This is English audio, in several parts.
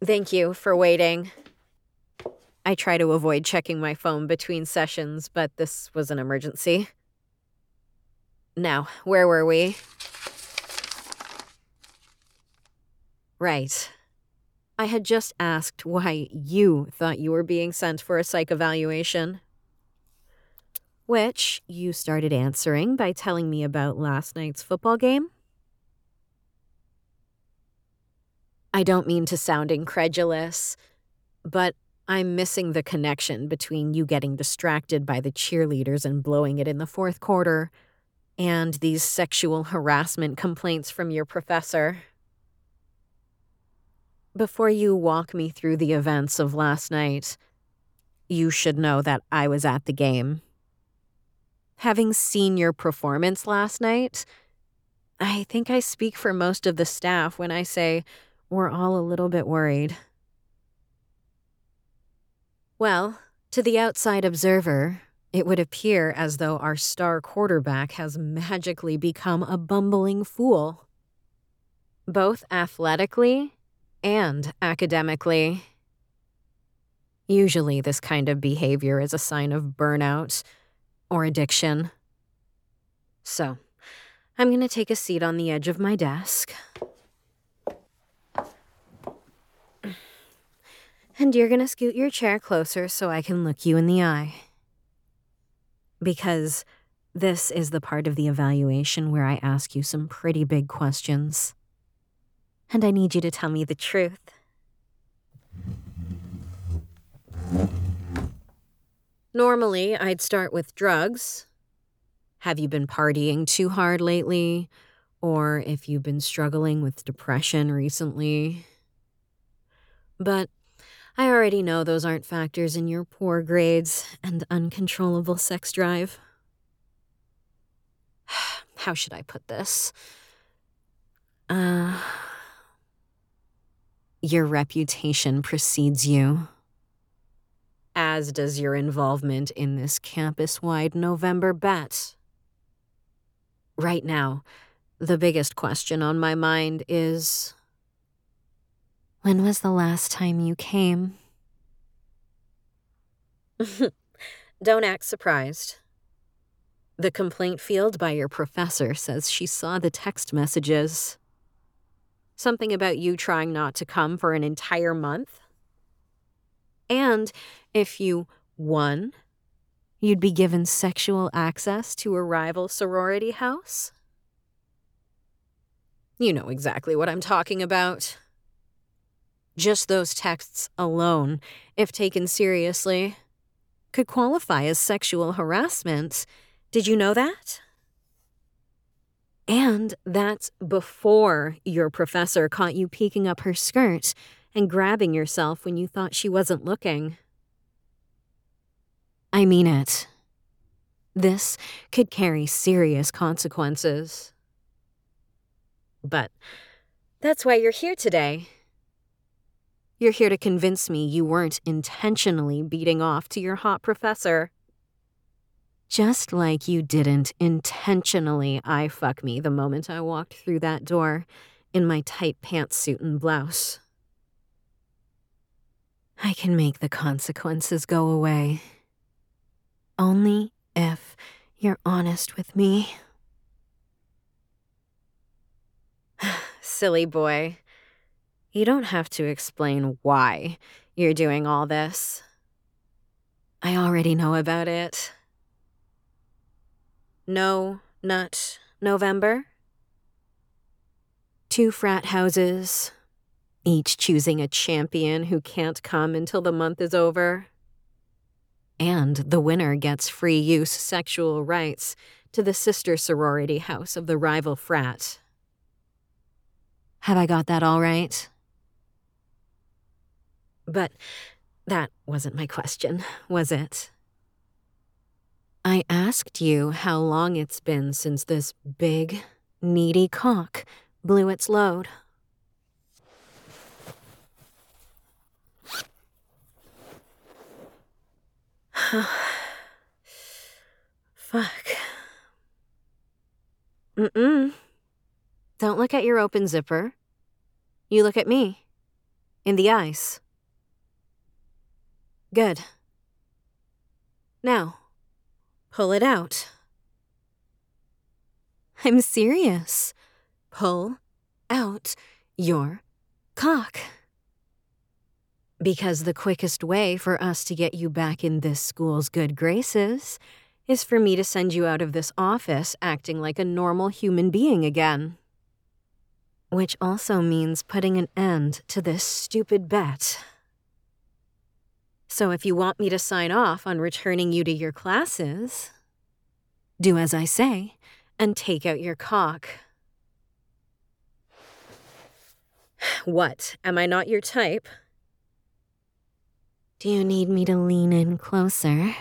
Thank you for waiting. I try to avoid checking my phone between sessions, but this was an emergency. Now, where were we? Right. I had just asked why you thought you were being sent for a psych evaluation. Which you started answering by telling me about last night's football game. I don't mean to sound incredulous, but I'm missing the connection between you getting distracted by the cheerleaders and blowing it in the fourth quarter and these sexual harassment complaints from your professor. Before you walk me through the events of last night, you should know that I was at the game. Having seen your performance last night, I think I speak for most of the staff when I say we're all a little bit worried. Well, to the outside observer, it would appear as though our star quarterback has magically become a bumbling fool, both athletically and academically. Usually this kind of behavior is a sign of burnout or addiction. So, I'm going to take a seat on the edge of my desk. And you're going to scoot your chair closer so I can look you in the eye. Because this is the part of the evaluation where I ask you some pretty big questions. And I need you to tell me the truth. Normally, I'd start with drugs. Have you been partying too hard lately? Or if you've been struggling with depression recently? But I already know those aren't factors in your poor grades and uncontrollable sex drive. How should I put this? Your reputation precedes you. As does your involvement in this campus-wide November bet. Right now, the biggest question on my mind is, when was the last time you came? Don't act surprised. The complaint field by your professor says she saw the text messages. Something about you trying not to come for an entire month. And if you won, you'd be given sexual access to a rival sorority house. You know exactly what I'm talking about. Just those texts alone, if taken seriously, could qualify as sexual harassment. Did you know that? And that's before your professor caught you peeking up her skirt and grabbing yourself when you thought she wasn't looking. I mean it. This could carry serious consequences. But that's why you're here today. You're here to convince me you weren't intentionally beating off to your hot professor. Just like you didn't intentionally eye-fuck me the moment I walked through that door in my tight pantsuit and blouse. I can make the consequences go away. Only if you're honest with me. Silly boy. You don't have to explain why you're doing all this. I already know about it. No Nut November? 2 frat houses, each choosing a champion who can't come until the month is over. And the winner gets free use sexual rights to the sister sorority house of the rival frat. Have I got that all right? But that wasn't my question, was it? I asked you how long it's been since this big, needy cock blew its load. Fuck. Don't look at your open zipper. You look at me. In the eyes. Good. Now, pull it out. I'm serious. Pull out your cock. Because the quickest way for us to get you back in this school's good graces is for me to send you out of this office acting like a normal human being again. Which also means putting an end to this stupid bet. So if you want me to sign off on returning you to your classes, do as I say and take out your cock. What, am I not your type? Do you need me to lean in closer?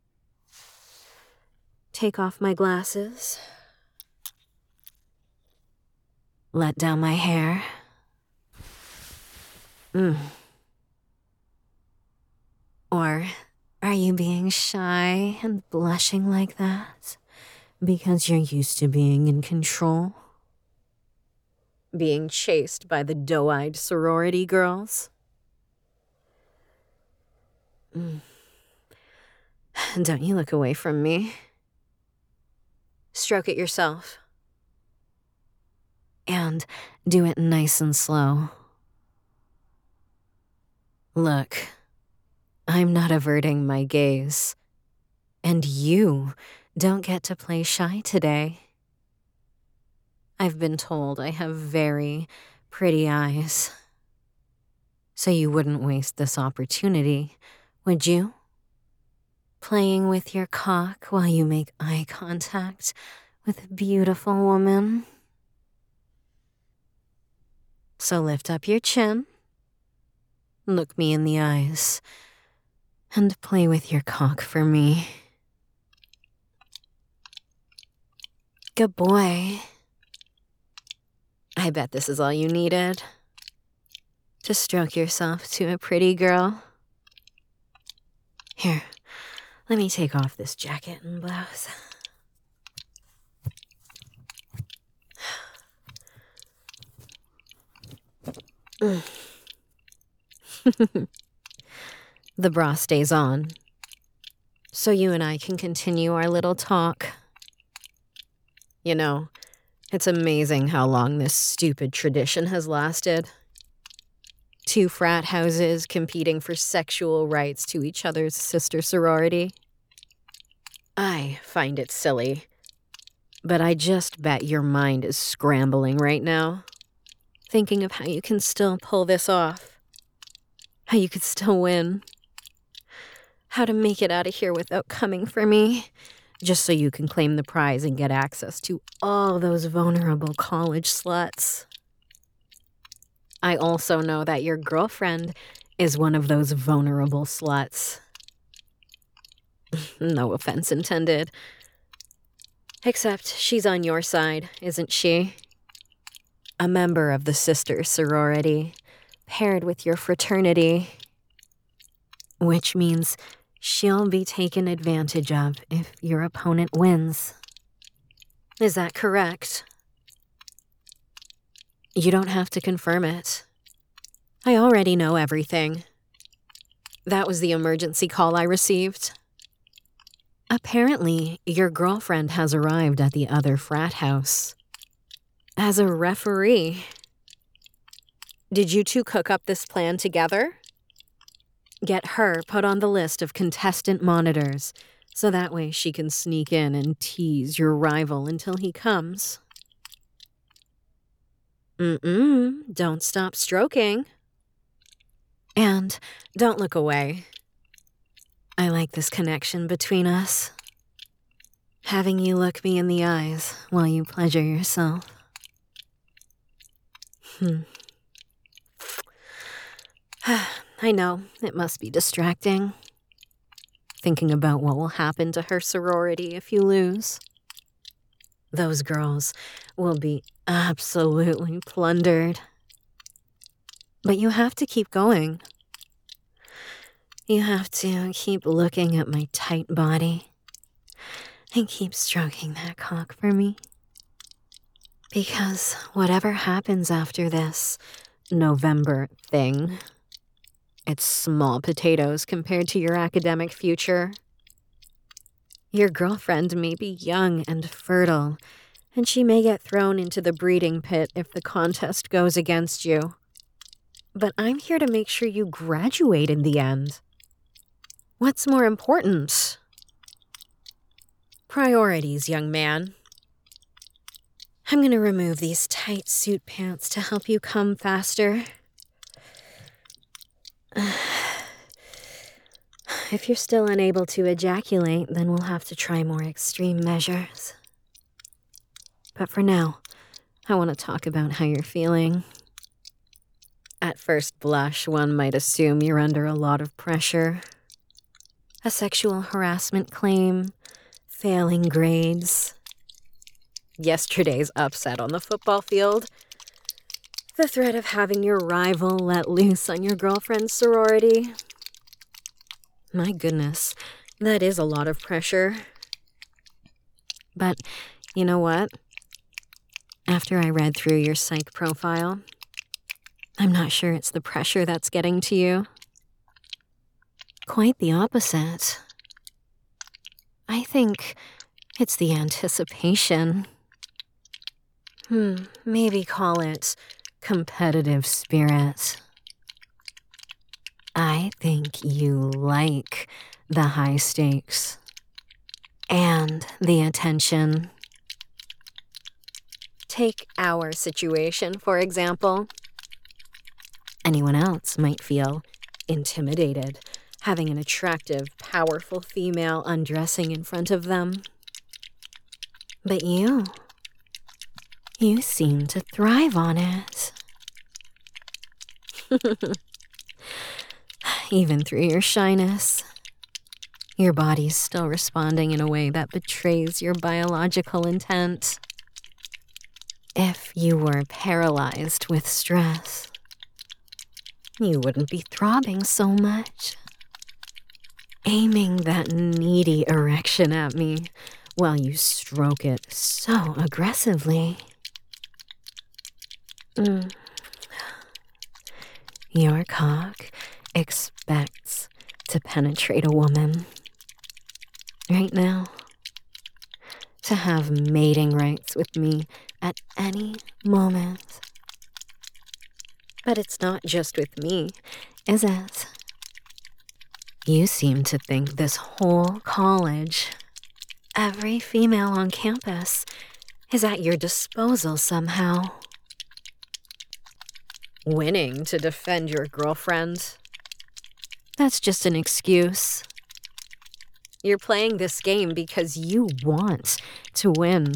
Take off my glasses. Let down my hair. Or are you being shy and blushing like that because you're used to being in control? Being chased by the doe-eyed sorority girls? Don't you look away from me. Stroke it yourself. And do it nice and slow. Look, I'm not averting my gaze. And you don't get to play shy today. I've been told I have very pretty eyes. So you wouldn't waste this opportunity, would you? Playing with your cock while you make eye contact with a beautiful woman. So lift up your chin, look me in the eyes, and play with your cock for me. Good boy. I bet this is all you needed. To stroke yourself to a pretty girl. Here, let me take off this jacket and blouse. The bra stays on, so you and I can continue our little talk. You know, it's amazing how long this stupid tradition has lasted. 2 frat houses competing for sexual rights to each other's sister sorority. I find it silly, but I just bet your mind is scrambling right now, thinking of how you can still pull this off, how you could still win, how to make it out of here without coming for me, just so you can claim the prize and get access to all those vulnerable college sluts. I also know that your girlfriend is one of those vulnerable sluts. No offense intended. Except she's on your side, isn't she? A member of the sister sorority, paired with your fraternity. Which means she'll be taken advantage of if your opponent wins. Is that correct? You don't have to confirm it. I already know everything. That was the emergency call I received. Apparently, your girlfriend has arrived at the other frat house. As a referee. Did you two cook up this plan together? Get her put on the list of contestant monitors, so that way she can sneak in and tease your rival until he comes. Don't stop stroking. And don't look away. I like this connection between us. Having you look me in the eyes while you pleasure yourself. I know, it must be distracting. Thinking about what will happen to her sorority if you lose. Those girls will be absolutely plundered. But you have to keep going. You have to keep looking at my tight body and keep stroking that cock for me. Because whatever happens after this November thing, It's small potatoes compared to your academic future. Your girlfriend may be young and fertile, and she may get thrown into the breeding pit if the contest goes against you. But I'm here to make sure you graduate in the end. What's more important? Priorities, young man. I'm going to remove these tight suit pants to help you come faster. If you're still unable to ejaculate, then we'll have to try more extreme measures. But for now, I want to talk about how you're feeling. At first blush, one might assume you're under a lot of pressure. A sexual harassment claim, failing grades, yesterday's upset on the football field, the threat of having your rival let loose on your girlfriend's sorority. My goodness, that is a lot of pressure. But you know what? After I read through your psych profile, I'm not sure it's the pressure that's getting to you. Quite the opposite. I think it's the anticipation. Maybe call it competitive spirit. I think you like the high stakes and the attention. Take our situation, for example. Anyone else might feel intimidated, having an attractive, powerful female undressing in front of them. But you seem to thrive on it. Even through your shyness, your body's still responding in a way that betrays your biological intent. If you were paralyzed with stress, you wouldn't be throbbing so much, aiming that needy erection at me while you stroke it so aggressively. Your cock expects to penetrate a woman right now, to have mating rights with me at any moment. But it's not just with me, is it? You seem to think this whole college, every female on campus, is at your disposal somehow. Winning to defend your girlfriend? That's just an excuse. You're playing this game because you want to win.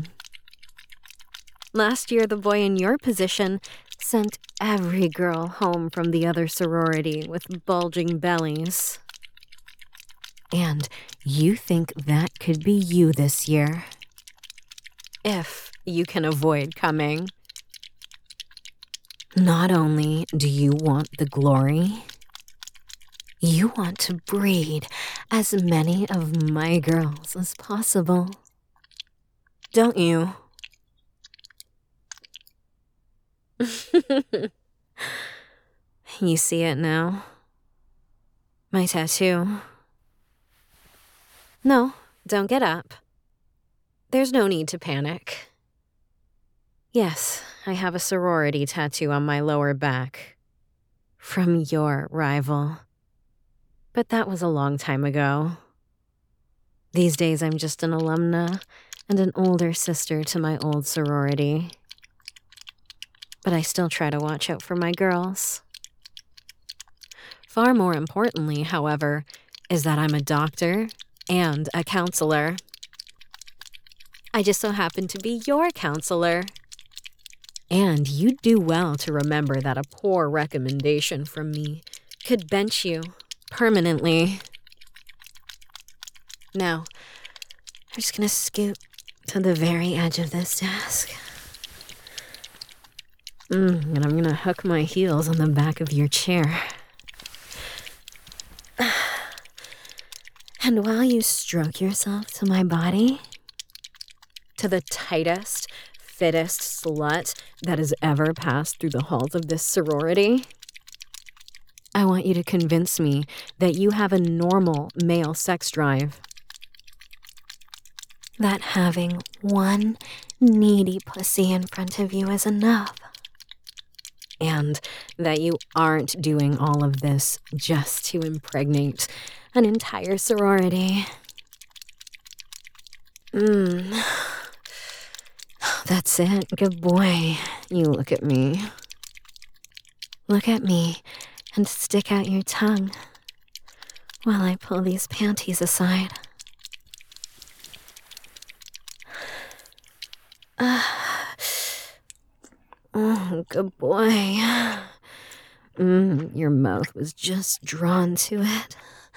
Last year, the boy in your position sent every girl home from the other sorority with bulging bellies. And you think that could be you this year. If you can avoid coming. Not only do you want the glory, you want to breed as many of my girls as possible. Don't you? You see it now? My tattoo. No, don't get up. There's no need to panic. Yes, I have a sorority tattoo on my lower back. From your rival. But that was a long time ago. These days I'm just an alumna and an older sister to my old sorority. But I still try to watch out for my girls. Far more importantly, however, is that I'm a doctor and a counselor. I just so happen to be your counselor. And you'd do well to remember that a poor recommendation from me could bench you permanently. Now, I'm just gonna scoot to the very edge of this desk. And I'm gonna hook my heels on the back of your chair. And while you stroke yourself to my body, to the tightest, fittest slut that has ever passed through the halls of this sorority, I want you to convince me that you have a normal male sex drive. That having one needy pussy in front of you is enough. And that you aren't doing all of this just to impregnate an entire sorority. That's it. Good boy. You look at me. Look at me and stick out your tongue while I pull these panties aside. Oh, good boy. Your mouth was just drawn to it.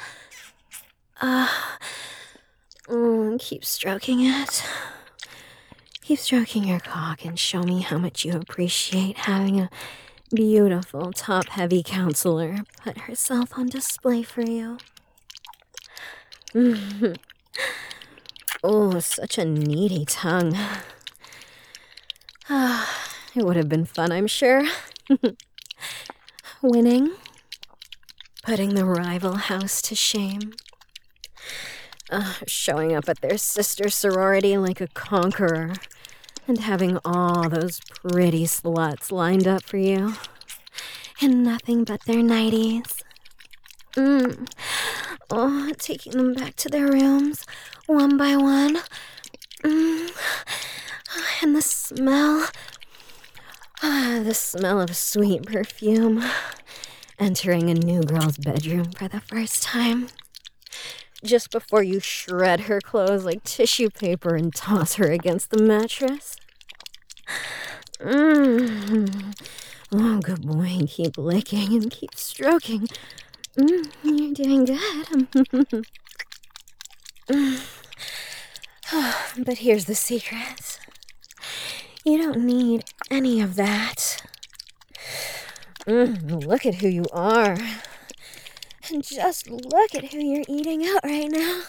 Keep stroking it. Keep stroking your cock and show me how much you appreciate having a beautiful, top-heavy counselor put herself on display for you. Oh, such a needy tongue. It would have been fun, I'm sure. Winning. Putting the rival house to shame. Showing up at their sister sorority like a conqueror. And having all those pretty sluts lined up for you. In nothing but their nighties. Oh, taking them back to their rooms, one by one. And the smell of sweet perfume. Entering a new girl's bedroom for the first time. Just before you shred her clothes like tissue paper and toss her against the mattress. Oh, good boy, keep licking and keep stroking. You're doing good. But here's the secret. You don't need any of that. Look at who you are. And just look at who you're eating out right now.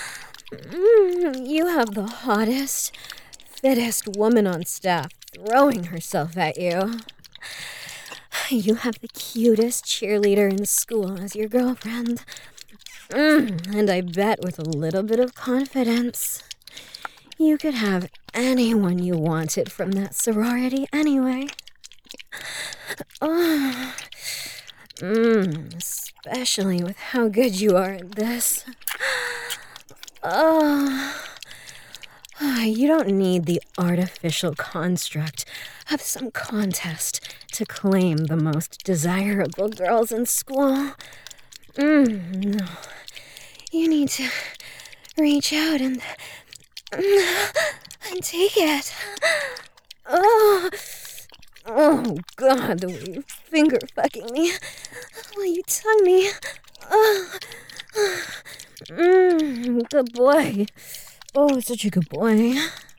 You have the hottest, fittest woman on staff throwing herself at you. You have the cutest cheerleader in school as your girlfriend. And I bet with a little bit of confidence, you could have anyone you wanted from that sorority anyway. Especially with how good you are at this. You don't need the artificial construct of some contest to claim the most desirable girls in school. No. You need to reach out and take it. Oh, God, the way you finger fucking me while you tongue me. Good boy. Oh, such a good boy.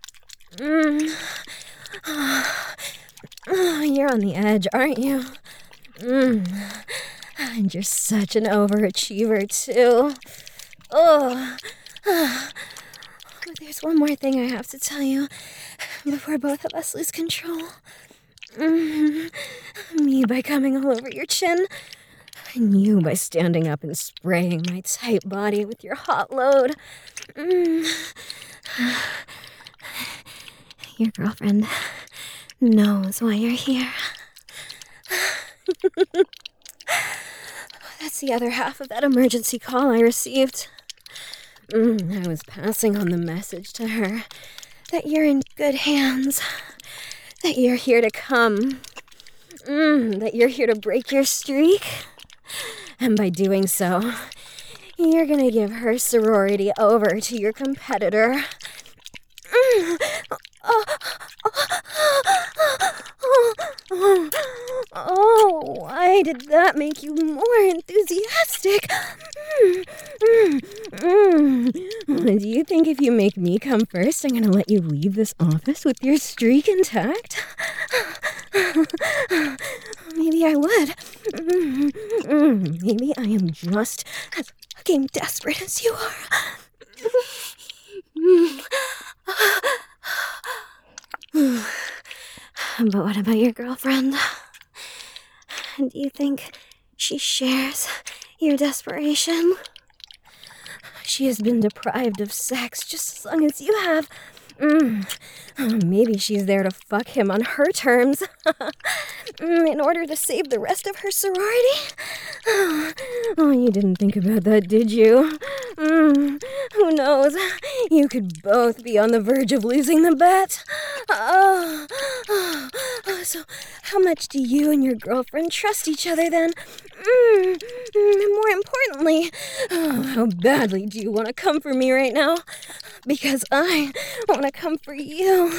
You're on the edge, aren't you? And you're such an overachiever, too. But there's one more thing I have to tell you before both of us lose control. Me by coming all over your chin, and you by standing up and spraying my tight body with your hot load. Your girlfriend knows why you're here. That's the other half of that emergency call I received. I was passing on the message to her that you're in good hands, that you're here to come, that you're here to break your streak. And by doing so, you're gonna give her sorority over to your competitor. Oh, why did that make you more enthusiastic? Do you think if you make me come first, I'm gonna let you leave this office with your streak intact? Maybe I would. Maybe I am just as fucking desperate as you are. But what about your girlfriend? Do you think She shares your desperation. She has been deprived of sex just as long as you have. Maybe she's there to fuck him on her terms. In order to save the rest of her sorority? Oh, you didn't think about that, did you? Who knows? You could both be on the verge of losing the bet. So how much do you and your girlfriend trust each other then? More importantly, how badly do you want to come for me right now? Because I want to come for you.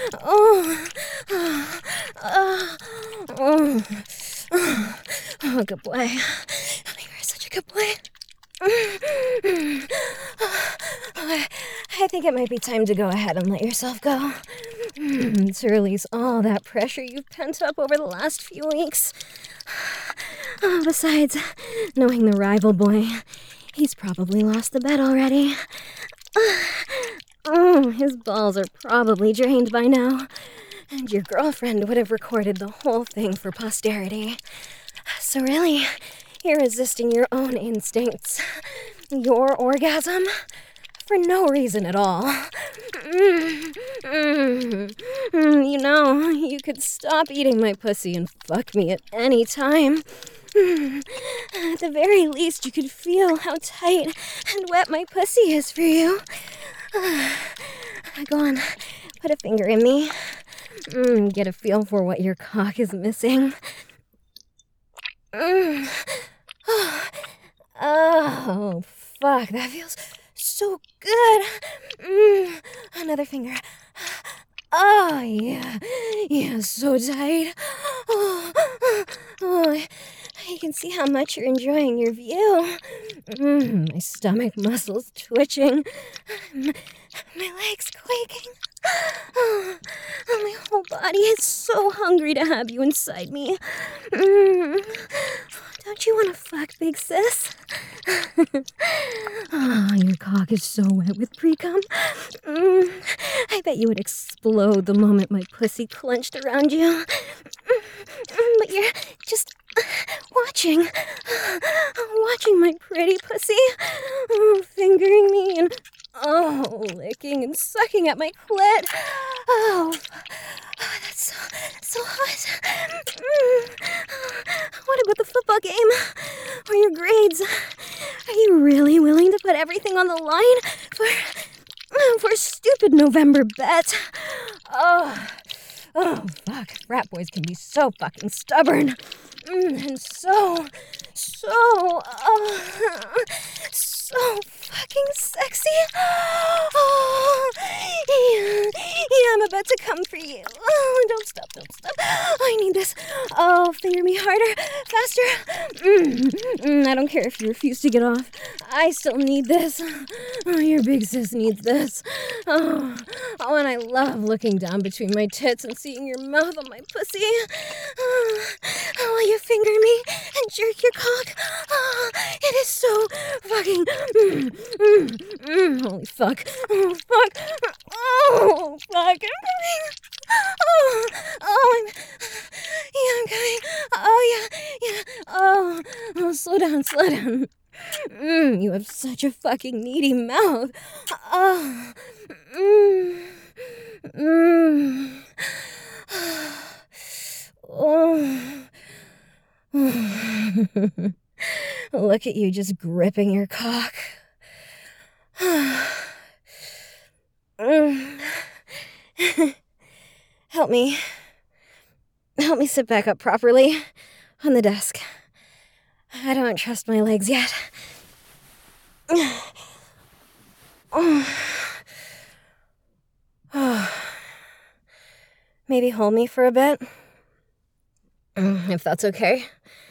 Good boy. You're such a good boy. I think it might be time to go ahead and let yourself go. To release all that pressure you've pent up over the last few weeks. Besides, knowing the rival boy, he's probably lost the bet already. His balls are probably drained by now. And your girlfriend would have recorded the whole thing for posterity. So really, you're resisting your own instincts. Your orgasm? For no reason at all. You know, you could stop eating my pussy and fuck me at any time. At the very least, you could feel how tight and wet my pussy is for you. Go on, put a finger in me. Get a feel for what your cock is missing. Oh, fuck, that feels so good. Another finger. Oh, yeah. Yeah, so tight. I can see how much you're enjoying your view. My stomach muscles twitching. My legs quaking. My whole body is so hungry to have you inside me. Don't you want to fuck, big sis? Your cock is so wet with pre-cum. I bet you would explode the moment my pussy clenched around you. But you're just watching my pretty pussy, fingering me and licking and sucking at my clit. That's so hot. What about the football game? Or your grades? Are you really willing to put everything on the line for a stupid November bet? Oh, fuck. Frat boys can be so fucking stubborn. And so fucking sexy. Yeah, I'm about to come for you. Don't stop. I need this. Finger me harder, faster. I don't care if you refuse to get off. I still need this. Your big sis needs this. And I love looking down between my tits and seeing your mouth on my pussy. While you finger me and jerk your cock. It is so fucking... Holy fuck. Oh, fuck. Oh, fuck. I'm coming. I'm coming. Yeah. Slow down. You have such a fucking needy mouth. Look at you just gripping your cock. Help me sit back up properly on the desk. I don't trust my legs yet. Maybe hold me for a bit, if that's okay.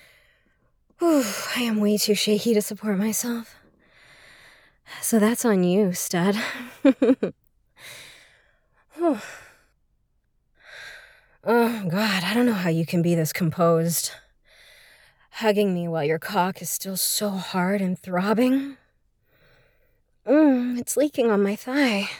I am way too shaky to support myself. So that's on you, stud. Oh, God, I don't know how you can be this composed. Hugging me while your cock is still so hard and throbbing. It's leaking on my thigh.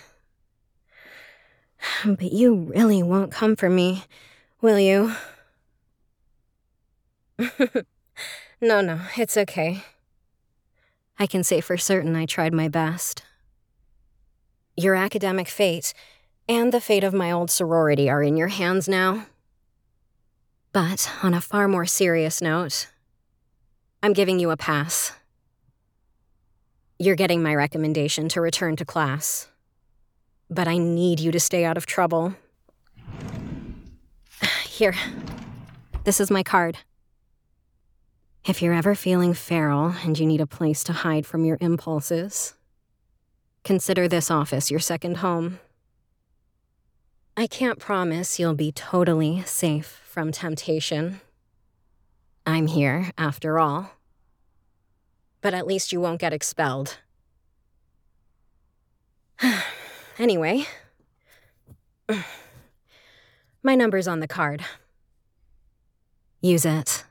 But you really won't come for me, will you? No, it's okay. I can say for certain I tried my best. Your academic fate and the fate of my old sorority are in your hands now. But on a far more serious note, I'm giving you a pass. You're getting my recommendation to return to class. But I need you to stay out of trouble. Here, this is my card. If you're ever feeling feral and you need a place to hide from your impulses, consider this office your second home. I can't promise you'll be totally safe from temptation. I'm here, after all. But at least you won't get expelled. Anyway, my number's on the card. Use it.